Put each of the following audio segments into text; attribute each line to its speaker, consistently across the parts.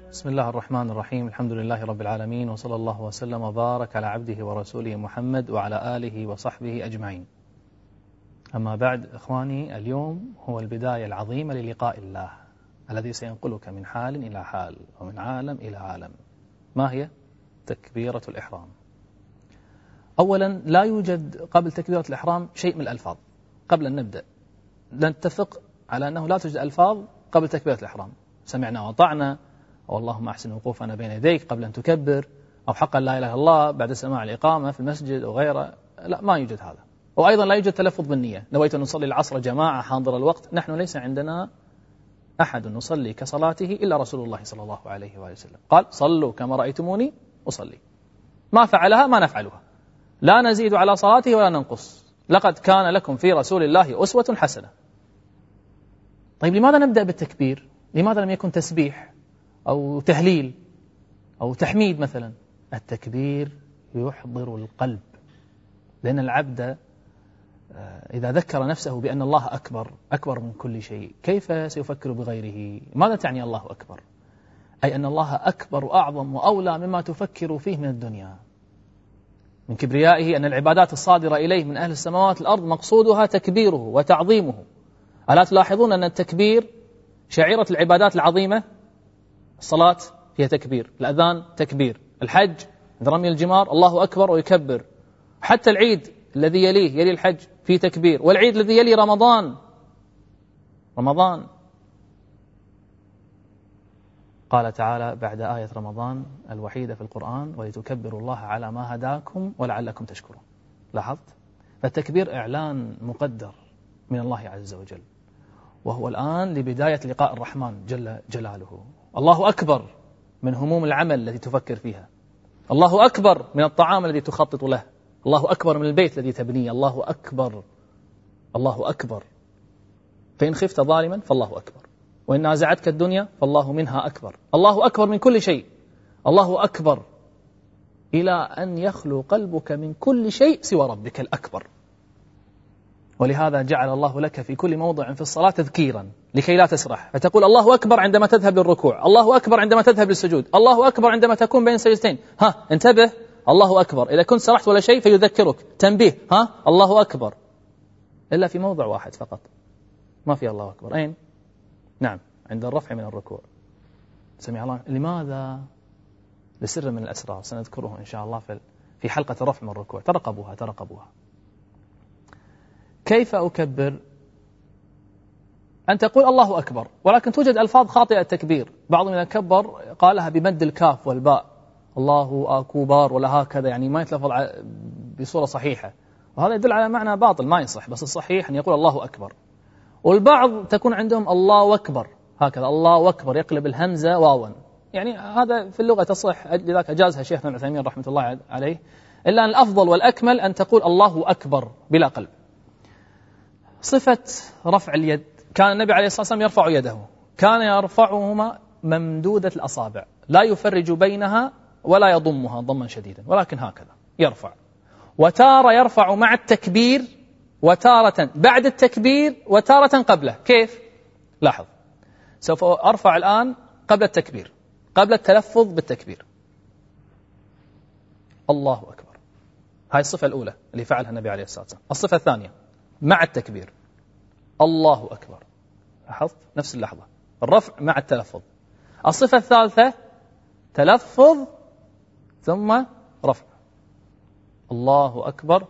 Speaker 1: بسم الله الرحمن الرحيم. الحمد لله رب العالمين، وصلى الله وسلم وبارك على عبده ورسوله محمد وعلى آله وصحبه أجمعين. أما بعد، إخواني، اليوم هو البداية العظيمة للقاء الله الذي سينقلك من حال إلى حال ومن عالم إلى عالم. ما هي؟ تكبيرة الإحرام. أولا، لا يوجد قبل تكبيرة الإحرام شيء من الألفاظ. قبل أن نبدأ نتفق على أنه لا توجد ألفاظ قبل تكبيرة الإحرام. سمعنا وأطعنا، أو اللهم أحسن وقوفنا بين يديك قبل أن تكبر، أو حقا لا إله إلا الله بعد سماع الإقامة في المسجد أو غيره. لا، ما يوجد هذا. وأيضا لا يوجد تلفظ بالنية. نويت أن نصلي العصر جماعة حاضر الوقت. نحن ليس عندنا أحد نصلي كصلاته إلا رسول الله صلى الله عليه وآله وسلم. قال: صلوا كما رأيتموني أصلي. ما فعلها ما نفعلها، لا نزيد على صلاته ولا ننقص. لقد كان لكم في رسول الله أسوة حسنة. طيب، لماذا نبدأ بالتكبير؟ لماذا لم يكن تسبيح أو تهليل أو تحميد مثلا؟ التكبير يحضر القلب، لأن العبد إذا ذكر نفسه بأن الله أكبر من كل شيء، كيف سيفكر بغيره؟ ماذا تعني الله أكبر؟ أي أن الله أكبر وأعظم وأولى مما تفكر فيه من الدنيا. من كبريائه أن العبادات الصادرة إليه من أهل السماوات والأرض مقصودها تكبيره وتعظيمه. ألا تلاحظون أن التكبير شعيرة العبادات العظيمة؟ الصلاة فيها تكبير، الأذان تكبير، الحج عند رمي الجمار الله أكبر ويكبر، حتى العيد الذي يلي الحج فيه تكبير، والعيد الذي يلي رمضان قال تعالى بعد آية رمضان الوحيدة في القرآن: ولتكبروا الله على ما هداكم ولعلكم تشكرون. لاحظت؟ فالتكبير إعلان مقدر من الله عز وجل، وهو الآن لبداية لقاء الرحمن جل جلاله. الله أكبر من هموم العمل التي تفكر فيها، الله أكبر من الطعام الذي تخطط له، الله أكبر من البيت الذي تبنيه، الله أكبر. فإن خفت ظالما فالله أكبر، وإن نازعتك الدنيا فالله منها أكبر. الله أكبر من كل شيء، الله أكبر إلى أن يخلو قلبك من كل شيء سوى ربك الأكبر. ولهذا جعل الله لك في كل موضع في الصلاة تذكيرا لكي لا تسرح، فتقول الله أكبر عندما تذهب للركوع، الله أكبر عندما تذهب للسجود، الله أكبر عندما تكون بين سجدتين. انتبه، الله أكبر. إذا كنت سرحت ولا شيء فيذكرك، تنبيه، الله أكبر. إلا في موضع واحد فقط ما في الله أكبر. أين؟ نعم، عند الرفع من الركوع. سمع الله. لماذا؟ لسر من الأسرار سنذكره إن شاء الله في حلقة الرفع من الركوع. ترقبوها. كيف أكبر؟ أن تقول الله أكبر، ولكن توجد ألفاظ خاطئة التكبير. بعضهم إذا كبر قالها بمد الكاف والباء، الله أكبر، ولا هكذا، يعني ما يتلفظ بصورة صحيحة، وهذا يدل على معنى باطل ما يصح. بس الصحيح أن يقول الله أكبر. والبعض تكون عندهم الله أكبر هكذا، الله أكبر، يقلب الهمزة واوا، يعني هذا في اللغة تصح، لذلك أجازها شيخنا ابن عثيمين رحمة الله عليه. إلا أن الأفضل والأكمل أن تقول الله أكبر بلا قلب. صفة رفع اليد، كان النبي عليه الصلاة والسلام يرفع يده، كان يرفعهما ممدودة الأصابع، لا يفرج بينها ولا يضمها ضما شديدا، ولكن هكذا يرفع. وتارة يرفع مع التكبير، وتارة بعد التكبير، وتارة قبله. كيف؟ لاحظ، سوف أرفع الآن قبل التكبير، قبل التلفظ بالتكبير، الله أكبر. هاي الصفة الأولى اللي فعلها النبي عليه الصلاة والسلام. الصفة الثانية مع التكبير، الله أكبر. لاحظت؟ نفس اللحظة، الرفع مع التلفظ. الصفة الثالثة تلفظ ثم رفع، الله أكبر.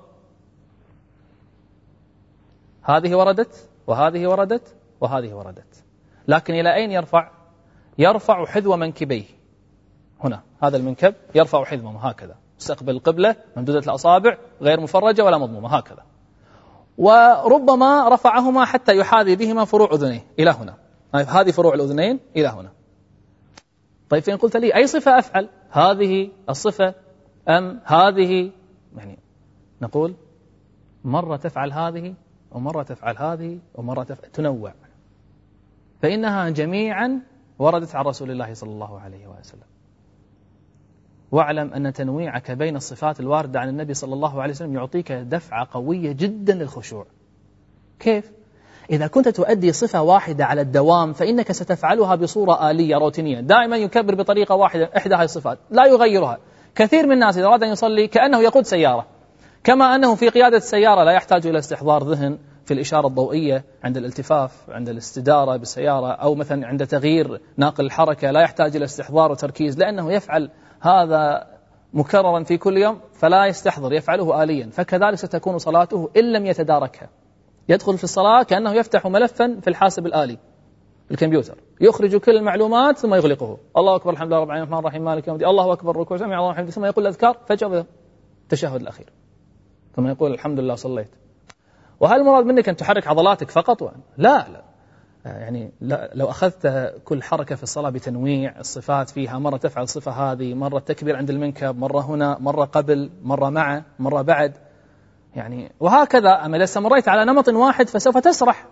Speaker 1: هذه وردت وهذه وردت وهذه وردت، لكن إلى أين يرفع؟ يرفع حذو منكبيه هنا، هذا المنكب يرفع حذوه هكذا، استقبل القبلة، ممدودة الأصابع، غير مفرجة ولا مضمومة، هكذا. وربما رفعهما حتى يحاذي بهما فروع أذنيه إلى هنا، هذه فروع الأذنين إلى هنا. طيب، فإن قلت لي أي صفة أفعل، هذه الصفة أم هذه؟ يعني نقول مرة تفعل هذه ومرة تفعل هذه ومرة تنوع، فإنها جميعا وردت عن رسول الله صلى الله عليه وسلم. واعلم أن تنويعك بين الصفات الواردة عن النبي صلى الله عليه وسلم يعطيك دفعة قوية جدا للخشوع. كيف؟ إذا كنت تؤدي صفة واحدة على الدوام فإنك ستفعلها بصورة آلية روتينية، دائما يكبر بطريقة واحدة إحدى هذه الصفات لا يغيرها. كثير من الناس إذا أراد أن يصلي كأنه يقود سيارة، كما أنه في قيادة السيارة لا يحتاج إلى استحضار ذهن في الإشارة الضوئية عند الالتفاف، عند الاستدارة بالسيارة، أو مثلا عند تغيير ناقل الحركة لا يحتاج إلى استحضار وتركيز، لأنه يفعل هذا مكررا في كل يوم فلا يستحضر، يفعله آليا. فكذلك ستكون صلاته إن لم يتداركها. يدخل في الصلاة كأنه يفتح ملفا في الحاسب الآلي الكمبيوتر، يخرج كل المعلومات ثم يغلقه. الله أكبر، الحمد لله رب العالمين، الرحمن الرحيم، مالك يوم الدين، الله أكبر، ركوع، سمع الله الحمد، ثم يقول الأذكار، فجأة التشهد الأخير ثم يقول الحمد لله صليت. وهل المراد منك أن تحرك عضلاتك فقط؟ لا، يعني لو أخذت كل حركة في الصلاة بتنويع الصفات فيها، مرة تفعل الصفة هذه، مرة تكبير عند المنكب، مرة هنا، مرة قبل، مرة مع، مرة بعد، يعني وهكذا. أما إذا استمريت على نمط واحد فسوف تسرح.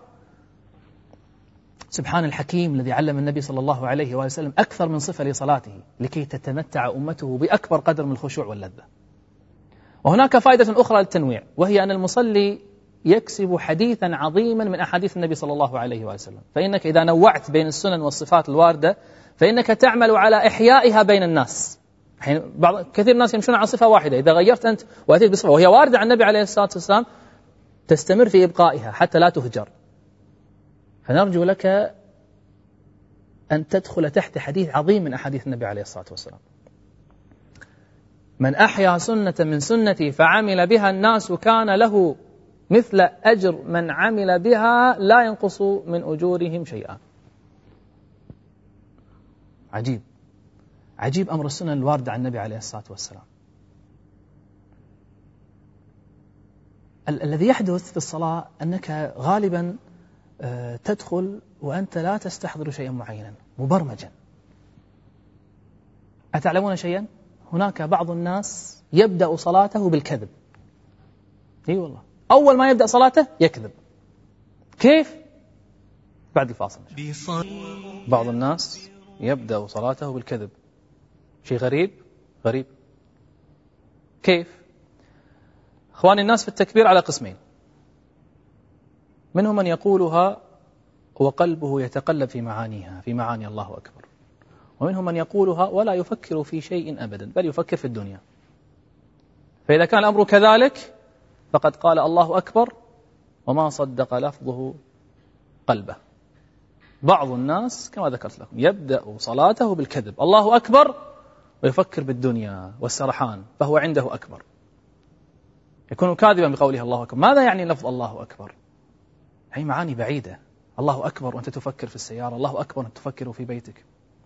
Speaker 1: سبحان الحكيم الذي علم النبي صلى الله عليه وسلم أكثر من صفة لصلاته لكي تتمتع أمته بأكبر قدر من الخشوع واللذة. وهناك فائدة أخرى للتنويع، وهي أن المصلي يكسب حديثا عظيما من أحاديث النبي صلى الله عليه وسلم. فإنك إذا نوعت بين السنن والصفات الواردة فإنك تعمل على إحيائها بين الناس. كثير من الناس يمشون على صفة واحدة، إذا غيرت أنت وأتيت بصفة وهي واردة عن النبي عليه الصلاة والسلام تستمر في إبقائها حتى لا تهجر. فنرجو لك أن تدخل تحت حديث عظيم من أحاديث النبي عليه الصلاة والسلام: من أحيا سنة من سنتي فعمل بها الناس كان له مثل أجر من عمل بها لا ينقص من أجورهم شيئا. عجيب، عجيب أمر السنن الواردة عن النبي عليه الصلاة والسلام. الذي يحدث في الصلاة أنك غالبا تدخل وأنت لا تستحضر شيئا معينا مبرمجا. أتعلمون شيئا؟ هناك بعض الناس يبدأ صلاته بالكذب. اي والله، أول ما يبدأ صلاته يكذب. كيف؟ بعد الفاصل. بعض الناس يبدأ صلاته بالكذب. شيء غريب غريب. كيف؟ أخواني، الناس في التكبير على قسمين: منهم من يقولها وقلبه يتقلب في معانيها، في معاني الله أكبر، ومنهم من يقولها ولا يفكر في شيء أبدا بل يفكر في الدنيا. فإذا كان الأمر كذلك فقد قال الله أكبر وما صدق لفظه قلبه. بعض الناس كما ذكرت لكم يبدأ صلاته بالكذب، الله أكبر، ويفكر بالدنيا والسرحان، فهو عنده أكبر، يكون كاذبا بقوله الله أكبر. ماذا يعني لفظ الله أكبر؟ هي معاني بعيدة. الله أكبر وأنت تفكر في السيارة، الله أكبر وأنت تفكر في بيتك.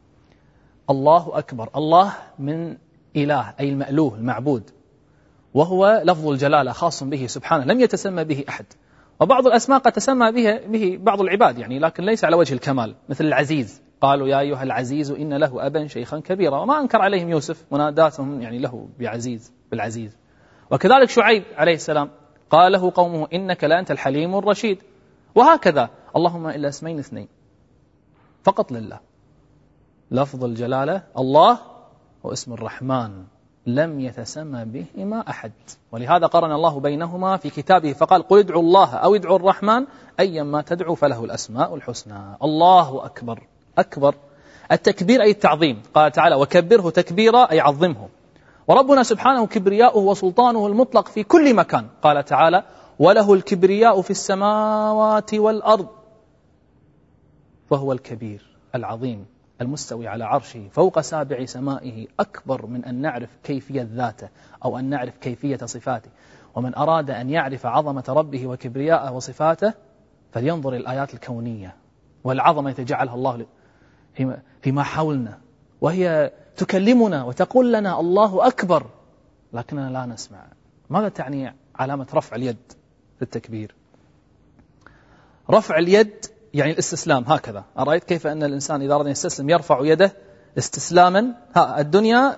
Speaker 1: الله أكبر، الله من إله أي المألوه المعبود، وهو لفظ الجلالة خاص به سبحانه لم يتسمى به أحد. وبعض الأسماء قد تسمى به بعض العباد يعني، لكن ليس على وجه الكمال، مثل العزيز، قالوا يا أيها العزيز إن له أبا شيخا كبيرا، وما أنكر عليهم يوسف مناداتهم يعني له بعزيز بالعزيز. وكذلك شعيب عليه السلام قال له قومه إنك لأنت الحليم الرشيد. وهكذا اللهم إلا اسمين اثنين فقط لله، لفظ الجلالة الله واسم الرحمن لم يتسمى بهما أحد، ولهذا قرن الله بينهما في كتابه فقال قل ادعوا الله أو ادعوا الرحمن أيما تدعوا فله الأسماء الحسنى. الله أكبر، أكبر التكبير أي التعظيم، قال تعالى وكبره تكبيرا أي عظمه. وربنا سبحانه كبرياؤه وسلطانه المطلق في كل مكان، قال تعالى وله الكبرياء في السماوات والأرض فهو الكبير العظيم المستوي على عرشه فوق سابع سمائه، أكبر من أن نعرف كيفية ذاته أو أن نعرف كيفية صفاته. ومن أراد أن يعرف عظمة ربه وكبرياءه وصفاته فلينظر الآيات الكونية والعظمة يتجعلها الله فيما حولنا، وهي تكلمنا وتقول لنا الله أكبر لكننا لا نسمع. ماذا تعني علامة رفع اليد في التكبير؟ رفع اليد يعني الاستسلام، هكذا. أرأيت كيف أن الإنسان إذا أراد أن يستسلم يرفع يده استسلاما، الدنيا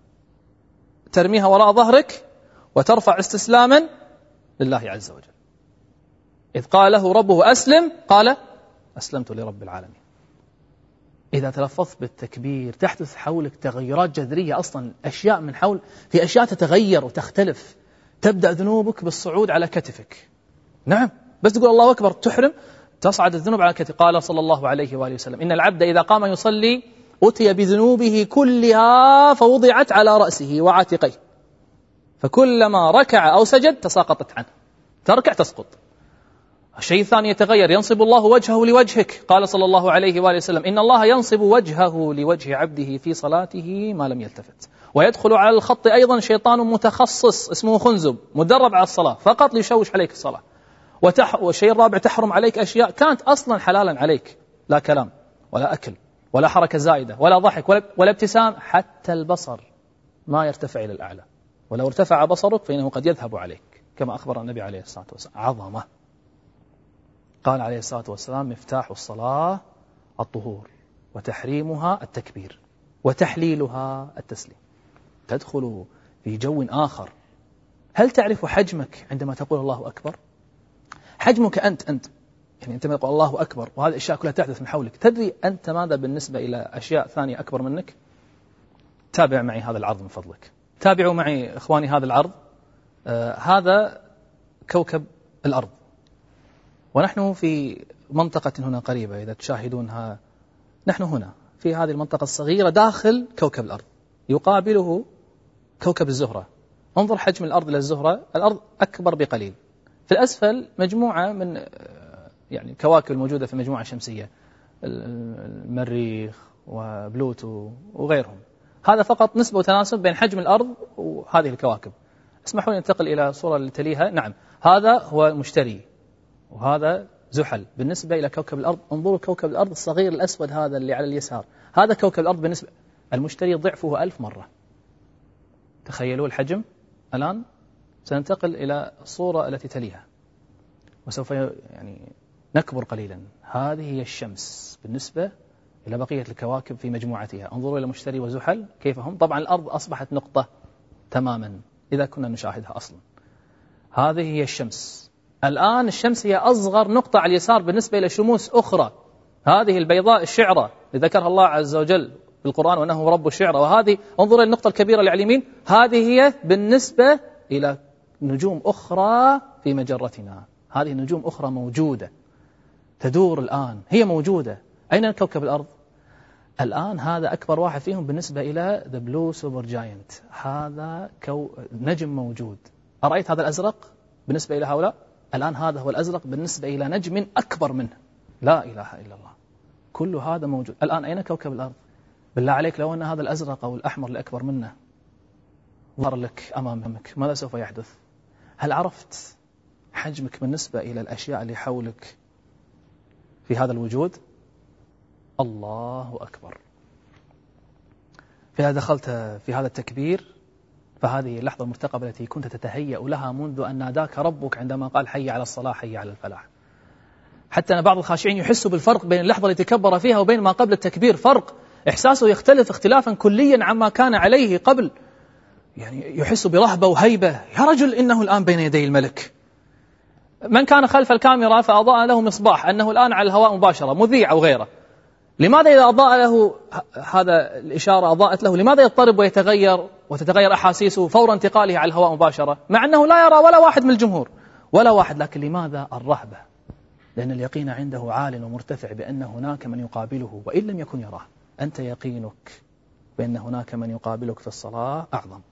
Speaker 1: ترميها وراء ظهرك وترفع استسلاما لله عز وجل. إذ قال له ربه أسلم قال أسلمت لرب العالمين. إذا تلفظت بالتكبير تحدث حولك تغيرات جذرية، أصلا أشياء من حول، في أشياء تتغير وتختلف. تبدأ ذنوبك بالصعود على كتفك، نعم، بس تقول الله أكبر تحرم تصعد الذنوب على كتفه. قال صلى الله عليه وآله وسلم: إن العبد إذا قام يصلي أتي بذنوبه كلها فوضعت على رأسه وعاتقيه، فكلما ركع أو سجد تساقطت عنه، تركع تسقط. الشيء الثاني يتغير، ينصب الله وجهه لوجهك. قال صلى الله عليه وآله وسلم: إن الله ينصب وجهه لوجه عبده في صلاته ما لم يلتفت. ويدخل على الخط أيضا شيطان متخصص اسمه خنزب، مدرب على الصلاة فقط ليشوش عليك الصلاة. والشيء الرابع، تحرم عليك أشياء كانت أصلا حلالا عليك، لا كلام ولا أكل ولا حركة زائدة ولا ضحك ولا ابتسام، حتى البصر ما يرتفع إلى الأعلى، ولو ارتفع بصرك فإنه قد يذهب عليك، كما أخبر النبي عليه الصلاة والسلام. عظمة. قال عليه الصلاة والسلام: مفتاح الصلاة الطهور، وتحريمها التكبير، وتحليلها التسليم. تدخل في جو آخر. هل تعرف حجمك عندما تقول الله أكبر؟ حجمك أنت يعني أنت ما تقول الله أكبر وهذه الأشياء كلها تحدث من حولك، تدري أنت ماذا بالنسبة إلى أشياء ثانية أكبر منك؟ تابع معي هذا العرض من فضلك، تابعوا معي إخواني هذا العرض. هذا كوكب الأرض، ونحن في منطقة هنا قريبة، إذا تشاهدونها نحن هنا في هذه المنطقة الصغيرة داخل كوكب الأرض، يقابله كوكب الزهرة. انظر حجم الأرض إلى الزهرة، الأرض أكبر بقليل. في الأسفل مجموعة من يعني الكواكب الموجودة في المجموعة الشمسية، المريخ وبلوتو وغيرهم. هذا فقط نسبة وتناسب بين حجم الأرض وهذه الكواكب. اسمحوا لي ننتقل إلى الصورة اللي تليها. نعم، هذا هو المشتري وهذا زحل بالنسبة إلى كوكب الأرض. انظروا كوكب الأرض الصغير الأسود هذا اللي على اليسار، هذا كوكب الأرض بالنسبة المشتري ضعفه 1000 مرة. تخيلوا الحجم. الآن سننتقل إلى الصورة التي تليها وسوف يعني نكبر قليلا. هذه هي الشمس بالنسبة إلى بقية الكواكب في مجموعتها. انظروا إلى مشتري وزحل كيف هم. طبعا الأرض أصبحت نقطة تماما إذا كنا نشاهدها أصلا. هذه هي الشمس. الآن الشمس هي أصغر نقطة على اليسار بالنسبة إلى شموس أخرى. هذه البيضاء الشعرة اللي ذكرها الله عز وجل في القرآن وأنه رب الشعرة، وهذه انظر إلى النقطة الكبيرة اللي على اليمين، هذه هي بالنسبة إلى نجوم أخرى في مجرتنا. هذه نجوم أخرى موجودة تدور الآن، هي موجودة. أين كوكب الأرض؟ الآن هذا أكبر واحد فيهم بالنسبة إلى The Blue Supergiant. هذا نجم موجود. أرأيت هذا الأزرق بالنسبة إلى هؤلاء؟ الآن هذا هو الأزرق بالنسبة إلى نجم أكبر منه. لا إله إلا الله. كل هذا موجود. الآن أين كوكب الأرض؟ بالله عليك لو أن هذا الأزرق أو الأحمر الأكبر منه ظهر لك أمامك، ماذا سوف يحدث؟ هل عرفت حجمك بالنسبة إلى الأشياء اللي حولك في هذا الوجود؟ الله أكبر. فإذا دخلت في هذا التكبير فهذه اللحظة المرتقبة التي كنت تتهيأ لها منذ أن ناداك ربك عندما قال حي على الصلاة حي على الفلاح. حتى أن بعض الخاشعين يحسوا بالفرق بين اللحظة التي كبر فيها وبين ما قبل التكبير. فرق، إحساسه يختلف اختلافا كليا عما كان عليه قبل. يعني يحس برهبة وهيبة. يا رجل إنه الآن بين يدي الملك. من كان خلف الكاميرا فأضاء له مصباح أنه الآن على الهواء مباشرة، مذيع أو غيره، لماذا إذا أضاء له هذا الإشارة أضاءت له، لماذا يضطرب ويتغير وتتغير أحاسيسه فور انتقاله على الهواء مباشرة مع أنه لا يرى ولا واحد من الجمهور ولا واحد؟ لكن لماذا الرهبة؟ لأن اليقين عنده عال ومرتفع بأن هناك من يقابله وإن لم يكن يراه. أنت يقينك بأن هناك من يقابلك في الصلاة أعظم.